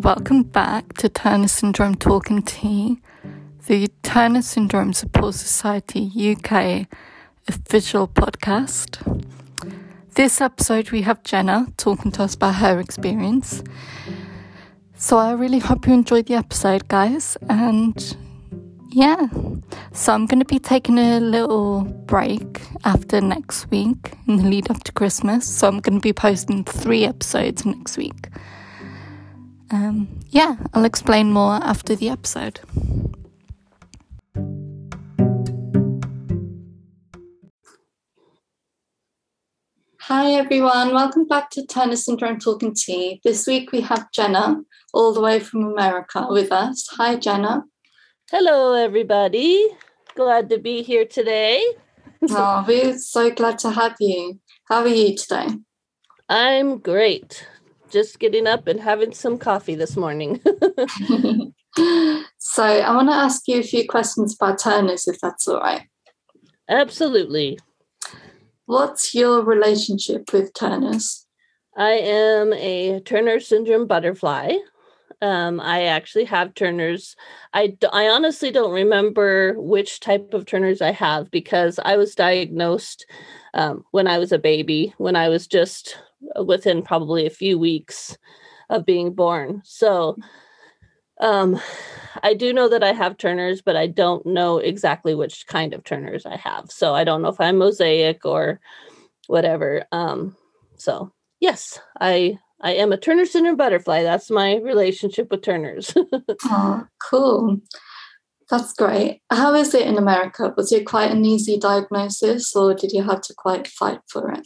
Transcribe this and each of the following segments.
Welcome back to Turner Syndrome Talking Tea, the Turner Syndrome Support Society UK official podcast. This episode we have Jenna talking to us about her experience. So I really hope you enjoyed the episode, guys, and yeah. So I'm going to be taking a little break after next week in the lead up to Christmas. So I'm going to be posting 3 episodes next week. I'll explain more after the episode. Hi everyone, welcome back to Turner Syndrome Talking Tea. This week we have Jenna, all the way from America, with us. Hi Jenna. Hello everybody, glad to be here today. Oh, we're so glad to have you. How are you today? I'm great. Just getting up and having some coffee this morning. So I want to ask you a few questions about Turner's, if that's all right. Absolutely. What's your relationship with Turner's? I am a Turner syndrome butterfly. I actually have Turner's. I honestly don't remember which type of Turner's I have because I was diagnosed when I was a baby, when I was just within probably a few weeks of being born. So I do know that I have Turner's, but I don't know exactly which kind of Turner's I have. So I don't know if I'm mosaic or whatever. So yes, I am a Turner syndrome butterfly. That's my relationship with Turner's. Oh, cool. That's great. How is it in America? Was it quite an easy diagnosis or did you have to quite fight for it?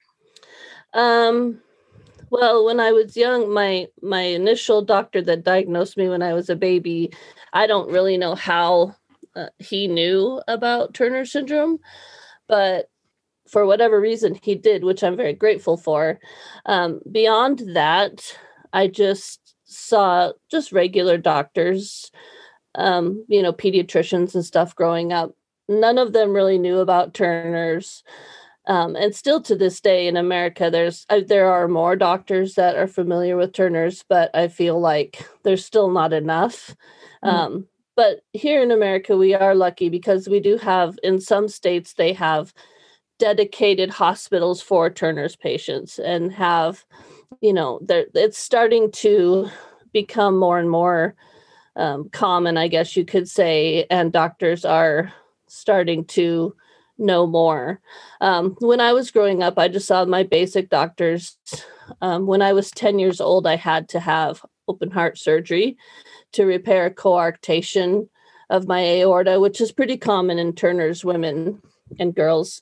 Well, when I was young, my initial doctor that diagnosed me when I was a baby, I don't really know how he knew about Turner syndrome, but for whatever reason he did, which I'm very grateful for. Beyond that, I just saw just regular doctors, pediatricians and stuff growing up. None of them really knew about Turner's. And still to this day in America, there are more doctors that are familiar with Turner's, but I feel like there's still not enough. But here in America, we are lucky because we do have, in some states, they have dedicated hospitals for Turner's patients and have, it's starting to become more and more common, I guess you could say, and doctors are starting to know more. When I was growing up, I just saw my basic doctors. When I was 10 years old, I had to have open heart surgery to repair coarctation of my aorta, which is pretty common in Turner's women and girls.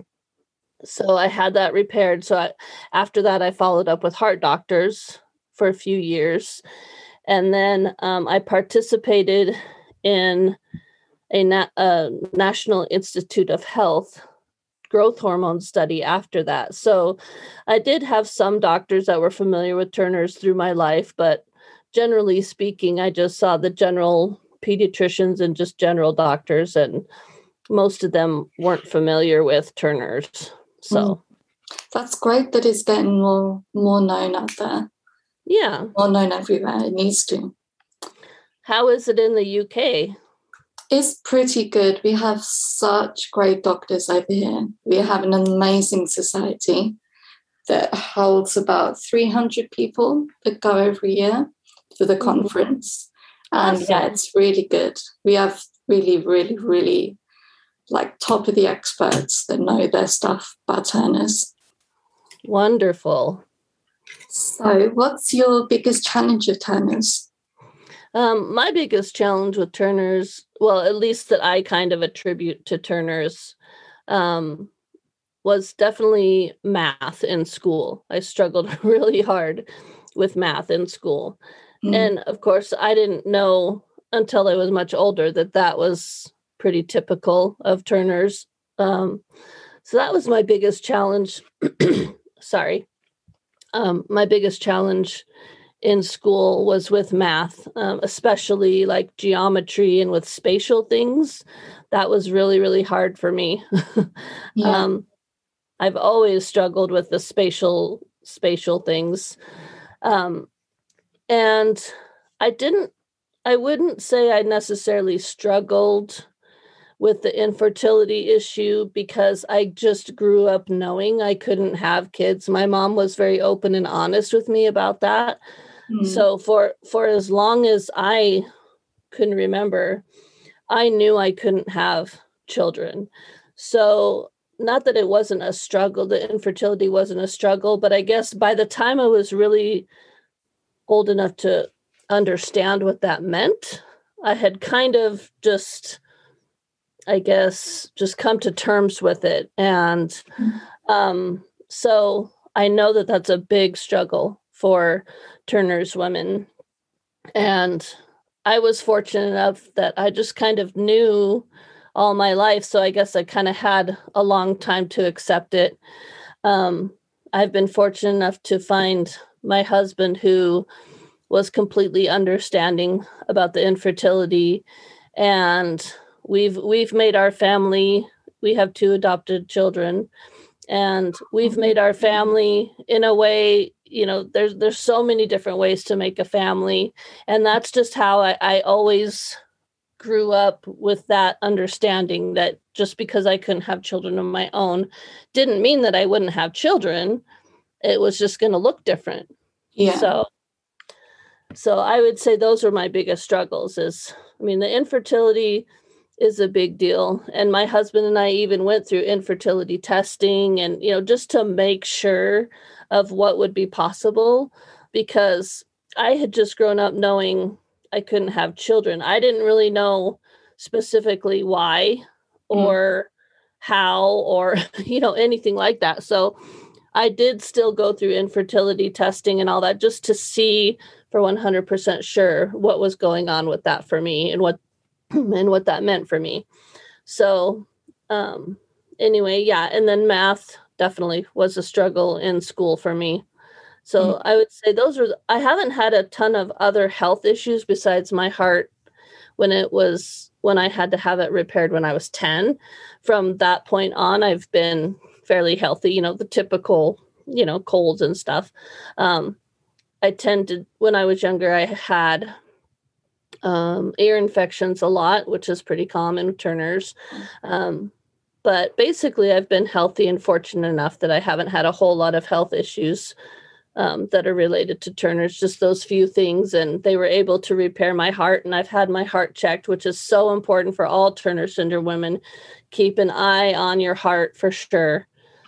So I had that repaired. So after that, I followed up with heart doctors for a few years. And then I participated in a National Institute of Health growth hormone study after that. So I did have some doctors that were familiar with Turner's through my life, but generally speaking, I just saw the general pediatricians and just general doctors, and most of them weren't familiar with Turner's. So that's great that it's getting more known out there. Yeah. More known everywhere. It needs to. How is it in the UK? It's pretty good. We have such great doctors over here. We have an amazing society that holds about 300 people that go every year for the conference. And Awesome. yeah, it's really good. We have really, really, really like top of the experts that know their stuff about Turner's. Wonderful. So what's your biggest challenge of Turner's? My biggest challenge with Turner's, well, at least that I kind of attribute to Turner's, was definitely math in school. I struggled really hard with math in school. And of course, I didn't know until I was much older that was pretty typical of Turner's. So that was my biggest challenge. Sorry. My biggest challenge in school was with math, especially like geometry and with spatial things. That was really, really hard for me. I've always struggled with the spatial things. And I wouldn't say I necessarily struggled with the infertility issue because I just grew up knowing I couldn't have kids. My mom was very open and honest with me about that. So for as long as I can remember, I knew I couldn't have children. So not that it wasn't a struggle, the infertility wasn't a struggle, but I guess by the time I was really old enough to understand what that meant, I had kind of just, I guess, just come to terms with it. And so I know that that's a big struggle for Turner's women. And I was fortunate enough that I just kind of knew all my life. So I guess I kind of had a long time to accept it. I've been fortunate enough to find my husband who was completely understanding about the infertility, and we've made our family. We have 2 adopted children, and we've made our family in a way, there's so many different ways to make a family, and that's just how I always grew up, with that understanding that just because I couldn't have children of my own didn't mean that I wouldn't have children. It was just going to look different. Yeah. So I would say those were my biggest struggles. The infertility is a big deal. And my husband and I even went through infertility testing and, just to make sure of what would be possible, because I had just grown up knowing I couldn't have children. I didn't really know specifically why or how or, anything like that. So I did still go through infertility testing and all that just to see for 100% sure what was going on with that for me and what that meant for me. So anyway, yeah. And then math definitely was a struggle in school for me. So I would say I haven't had a ton of other health issues besides my heart when I had to have it repaired when I was 10. From that point on, I've been fairly healthy, the typical, colds and stuff. When I was younger, I had ear infections a lot, which is pretty common with Turner's. But basically, I've been healthy and fortunate enough that I haven't had a whole lot of health issues that are related to Turner's, just those few things. And they were able to repair my heart. And I've had my heart checked, which is so important for all Turner syndrome women. Keep an eye on your heart for sure.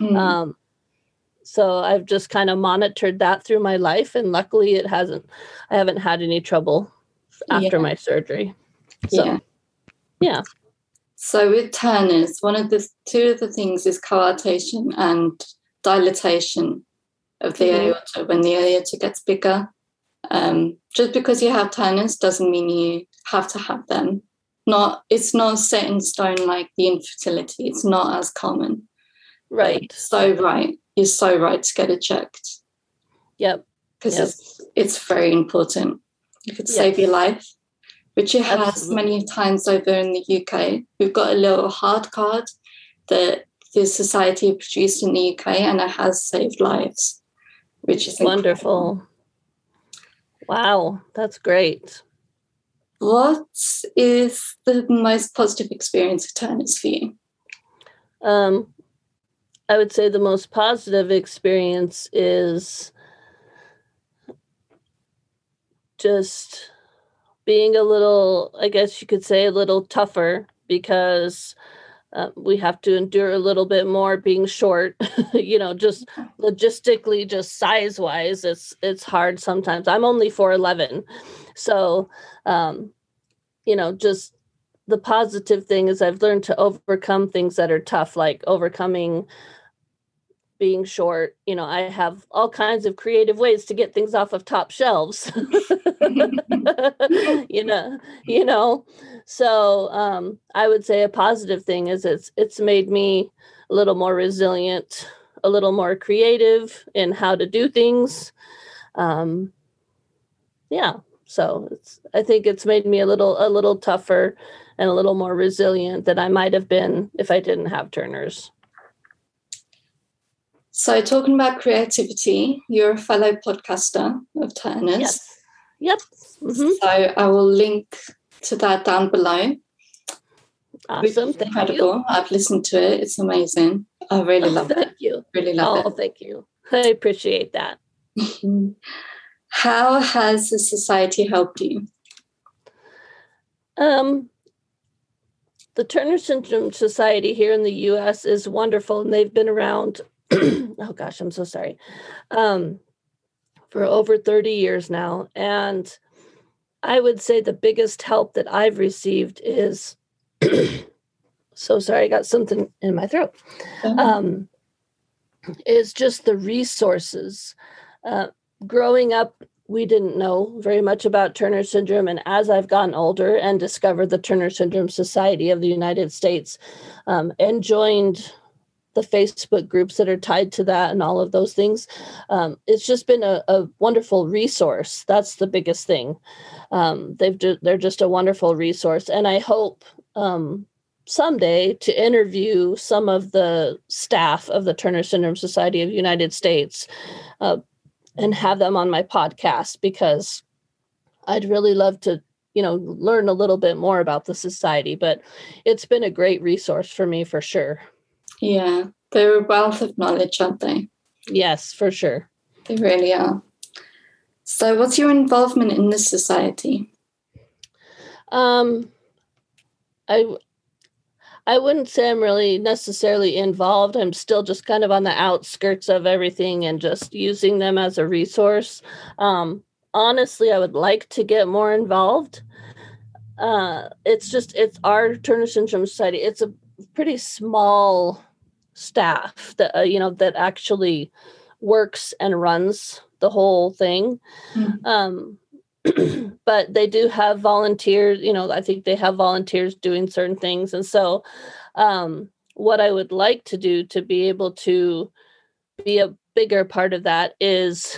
So I've just kind of monitored that through my life. And luckily I haven't had any trouble after my surgery. So, yeah. So with Turner's, two of the things is coarctation and dilatation of the aorta when the aorta gets bigger. Just because you have Turner's doesn't mean you have to have them. It's not set in stone like the infertility. It's not as common. Right. You're so right to get it checked. Yep. Because it's very important. It could save your life, which it has many times over in the UK. We've got a little heart card that the society produced in the UK, and it has saved lives, which is wonderful. Incredible. Wow, that's great. What is the most positive experience of Turner's for you? I would say the most positive experience is just being a little, I guess you could say, a little tougher, because we have to endure a little bit more being short, just logistically, just size-wise, it's hard sometimes. I'm only 4'11". So, just the positive thing is I've learned to overcome things that are tough, like overcoming being short. I have all kinds of creative ways to get things off of top shelves. So I would say a positive thing is it's made me a little more resilient, a little more creative in how to do things. So I think it's made me a little tougher and a little more resilient than I might have been if I didn't have Turner's. So talking about creativity, you're a fellow podcaster of Turner's. Yep. Mm-hmm. So I will link to that down below. Awesome. Thank Incredible. you. I've listened to it. It's amazing. I really love it. Thank you. Really love it. Thank you. I appreciate that. How has the society helped you? The Turner Syndrome Society here in the U.S. is wonderful, and they've been around, oh gosh, I'm so sorry, for over 30 years now. And I would say the biggest help that I've received is, so sorry, I got something in my throat, is just the resources. Growing up, we didn't know very much about Turner syndrome. And as I've gotten older and discovered the Turner Syndrome Society of the United States, and joined the Facebook groups that are tied to that and all of those things, it's just been a wonderful resource. That's the biggest thing. They're just a wonderful resource. And I hope someday to interview some of the staff of the Turner Syndrome Society of the United States, and have them on my podcast, because I'd really love to, learn a little bit more about the society. But it's been a great resource for me, for sure. Yeah, they're a wealth of knowledge, aren't they? Yes, for sure. They really are. So what's your involvement in this society? I wouldn't say I'm really necessarily involved. I'm still just kind of on the outskirts of everything and just using them as a resource. Honestly, I would like to get more involved. It's our Turner Syndrome Society. It's a pretty small staff that, that actually works and runs the whole thing. Mm-hmm. But they do have volunteers, I think they have volunteers doing certain things. And so what I would like to do to be able to be a bigger part of that is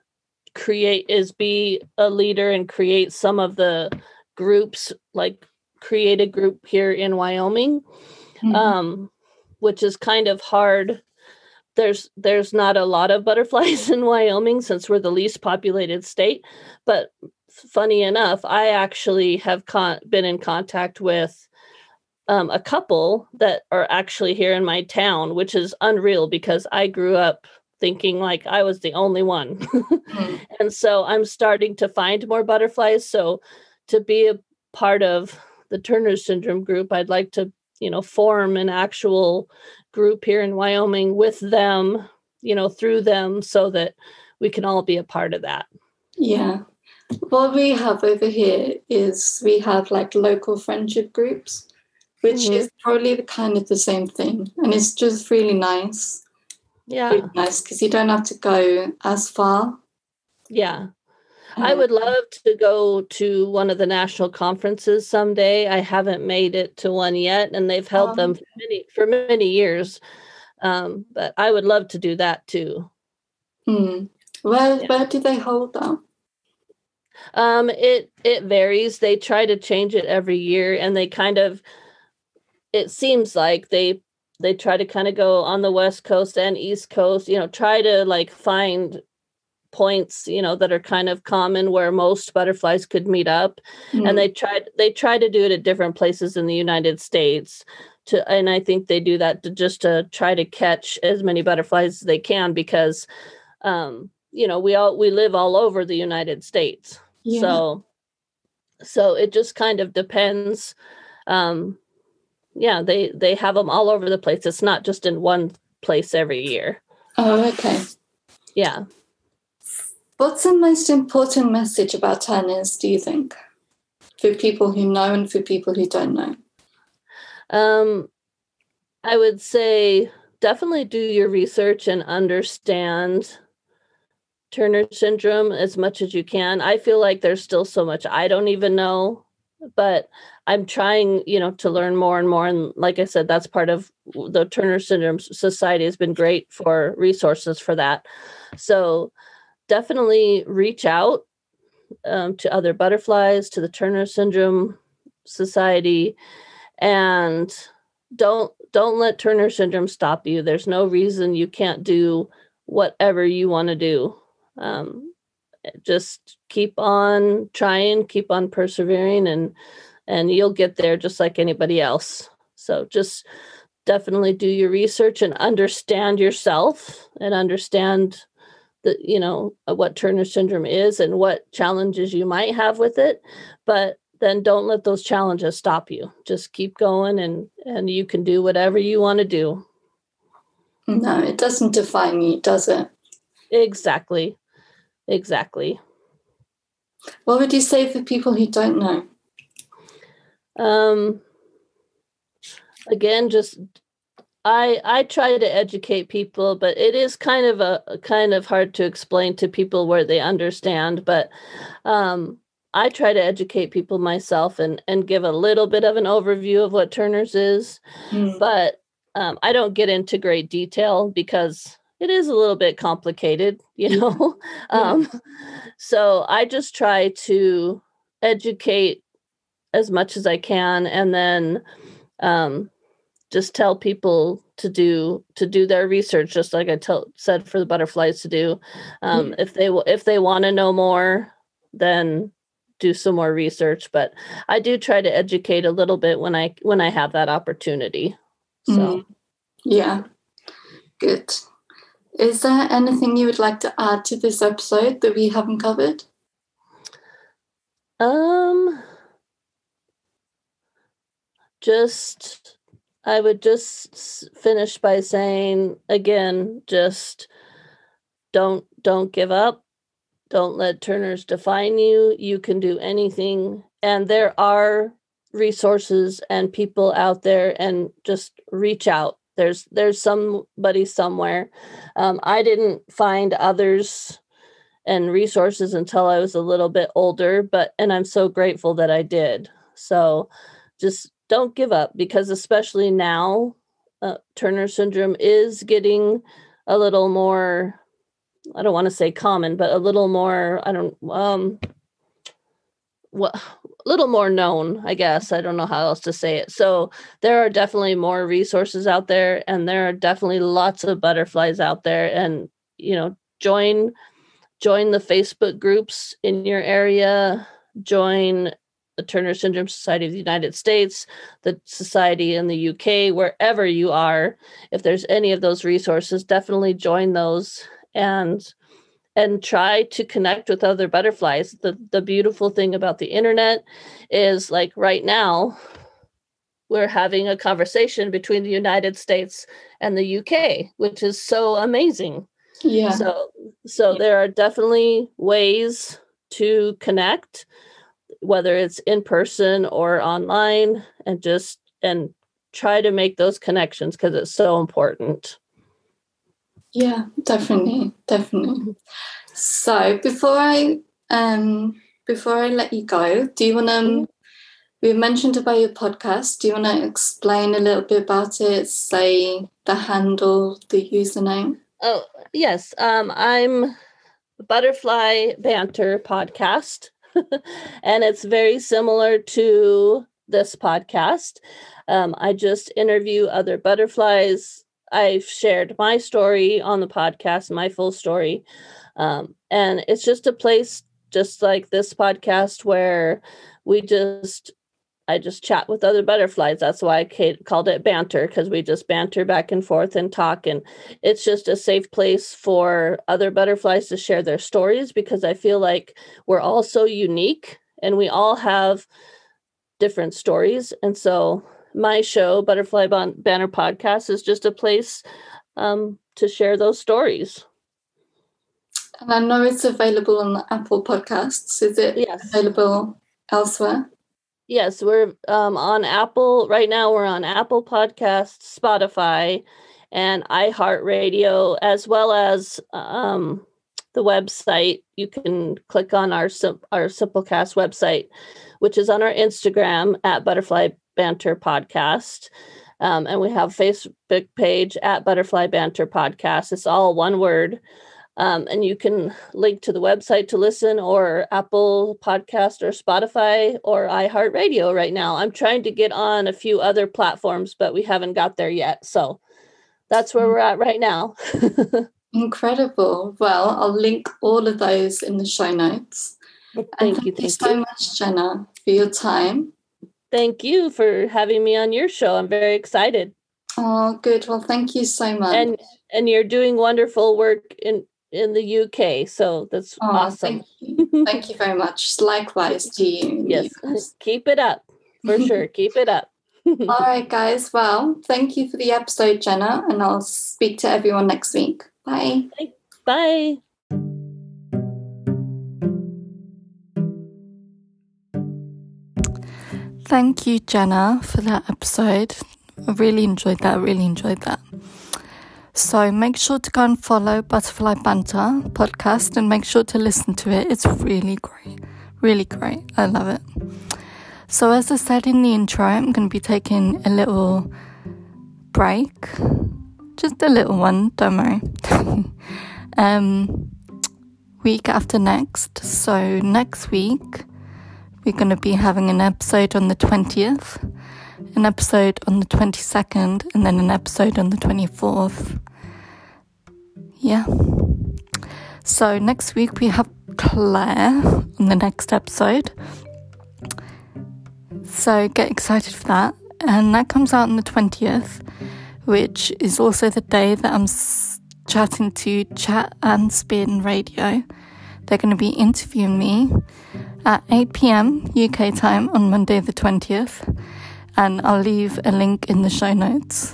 be a leader and create some of the groups, like create a group here in Wyoming, mm-hmm. Which is kind of hard. There's not a lot of butterflies in Wyoming since we're the least populated state. But funny enough, I actually have been in contact with a couple that are actually here in my town, which is unreal because I grew up thinking like I was the only one. Mm-hmm. And so I'm starting to find more butterflies. So to be a part of the Turner Syndrome group, I'd like to, form an actual group here in Wyoming with them, through them, so that we can all be a part of that. Yeah. What we have over here is we have like local friendship groups, which mm-hmm. is probably the same thing. And it's just really nice. Yeah. Really nice because you don't have to go as far. Yeah. I would love to go to one of the national conferences someday. I haven't made it to one yet, and they've held them for many years. But I would love to do that too. Where do they hold them? It varies. They try to change it every year, and it seems like they try to kind of go on the West Coast and East Coast, try to like find points, that are kind of common where most butterflies could meet up. Mm-hmm. And they try to do it at different places in the United States and I think they do that to try to catch as many butterflies as they can, because we live all over the United States. Yeah. So it just kind of depends. They have them all over the place. It's not just in one place every year. Oh, okay. Yeah. What's the most important message about Turners, do you think, for people who know and for people who don't know? I would say definitely do your research and understand Turner syndrome as much as you can. I feel like there's still so much I don't even know, but I'm trying, to learn more and more. And like I said, that's part of the Turner Syndrome Society has been great for resources for that. So definitely reach out to other butterflies, to the Turner Syndrome Society, and don't let Turner syndrome stop you. There's no reason you can't do whatever you want to do. just keep on trying, keep on persevering, and you'll get there just like anybody else. So just definitely do your research and understand yourself and understand what Turner syndrome is and what challenges you might have with it. But then don't let those challenges stop you. Just keep going, and you can do whatever you want to do. No, it doesn't define you, does it? Exactly. What would you say for people who don't know? Again, just I try to educate people, but it is kind of hard to explain to people where they understand. But I try to educate people myself and give a little bit of an overview of what Turner's is. But I don't get into great detail because it is a little bit complicated, So I just try to educate as much as I can, and then just tell people to do their research, just like I said for the butterflies to do. If they want to know more, then do some more research. But I do try to educate a little bit when I have that opportunity. So yeah, good. Is there anything you would like to add to this episode that we haven't covered? I would just finish by saying again, just don't give up. Don't let Turner's define you. You can do anything. And there are resources and people out there, and just reach out. There's somebody somewhere. I didn't find others and resources until I was a little bit older, and I'm so grateful that I did. So just don't give up, because especially now, Turner syndrome is getting a little more, I don't want to say common, but a little more, a little more known, I guess. I don't know how else to say it. So there are definitely more resources out there, and there are definitely lots of butterflies out there. And, join the Facebook groups in your area, join the Turner Syndrome Society of the United States, the Society in the UK, wherever you are. If there's any of those resources, definitely join those and try to connect with other butterflies. The beautiful thing about the internet is, like right now, we're having a conversation between the United States and the UK, which is so amazing. Yeah. So there are definitely ways to connect, whether it's in person or online, and try to make those connections, because it's so important. Yeah, definitely. So before I let you go, do you want to? We mentioned about your podcast. Do you want to explain a little bit about it? Say the handle, the username. Oh yes, I'm Butterfly Banter Podcast, and it's very similar to this podcast. I just interview other butterflies. I've shared my story on the podcast, my full story. And it's just a place, just like this podcast, where I just chat with other butterflies. That's why I called it banter, because we just banter back and forth and talk. And it's just a safe place for other butterflies to share their stories, because I feel like we're all so unique and we all have different stories. And so my show, Butterfly Banter Podcast, is just a place to share those stories. And I know it's available on Apple Podcasts. Is it available elsewhere? Yes, we're on Apple. Right now we're on Apple Podcasts, Spotify, and iHeartRadio, as well as the website. You can click on our Simplecast website, which is on our Instagram at Butterfly Banter Podcast. And we have a Facebook page at Butterfly Banter Podcast. It's all one word. And you can link to the website to listen, or Apple Podcast or Spotify or iHeartRadio right now. I'm trying to get on a few other platforms, but we haven't got there yet. So that's where we're at right now. Incredible. Well, I'll link all of those in the show notes. Thank you so much, Jenna, for your time. Thank you for having me on your show. I'm very excited. Oh, good. Well, thank you so much. And you're doing wonderful work in the UK, so that's awesome. Thank you very much. Likewise to you. Yes, keep it up. For sure, keep it up. All right, guys. Well, thank you for the episode, Jenna, and I'll speak to everyone next week. Bye. Bye. Thank you, Jenna, for that episode. I really enjoyed that. So make sure to go and follow Butterfly Banter podcast and make sure to listen to it. It's really great. I love it. So as I said in the intro, I'm going to be taking a little break. Just a little one, don't worry. Week after next. So next week, we're going to be having an episode on the 20th, an episode on the 22nd, and then an episode on the 24th. Yeah. So next week we have Claire on the next episode. So get excited for that. And that comes out on the 20th, which is also the day that I'm chatting to Chat and Spin Radio. They're going to be interviewing me at 8 p.m. UK time on Monday the 20th. And I'll leave a link in the show notes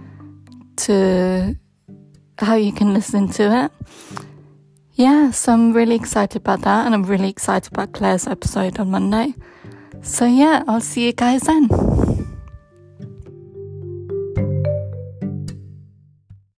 to how you can listen to it. Yeah, so I'm really excited about that, and I'm really excited about Claire's episode on Monday. So yeah, I'll see you guys then.